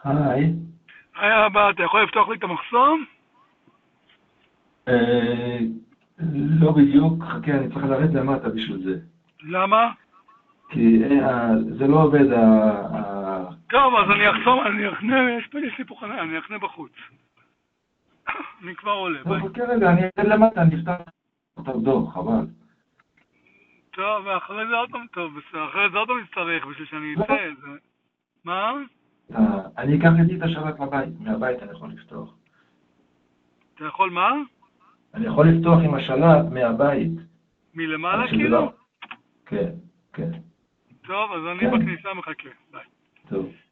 היי. היי אבא, אתה יכול לפתוח לי את המחסום? אה, לא בדיוק, חכה, אני צריך לרדת למטה בשביל זה. למה? כי זה לא עובד, טוב, אז אני אחסום, אני אחנה, יש לי פה חניה, אני אחנה בחוץ. אני כבר עולה, טוב, ביי. חכה רגע, אני ארד למטה, אני אפתח אותך דוח, חבל. טוב, ואחרי זה עוד פעם, טוב, בסדר, אחרי זה עוד פעם נצטרך בשביל שאני לא, אצא, זה... מה? אני אקח איתי את השלט לבית, מהבית אני יכול לפתוח. אתה יכול מה? אני יכול לפתוח עם השלט מהבית. רק מלמעלה שזה כאילו? לא... כן, כן, טוב, אז אני כן, בכניסה מחכה, ביי. טוב.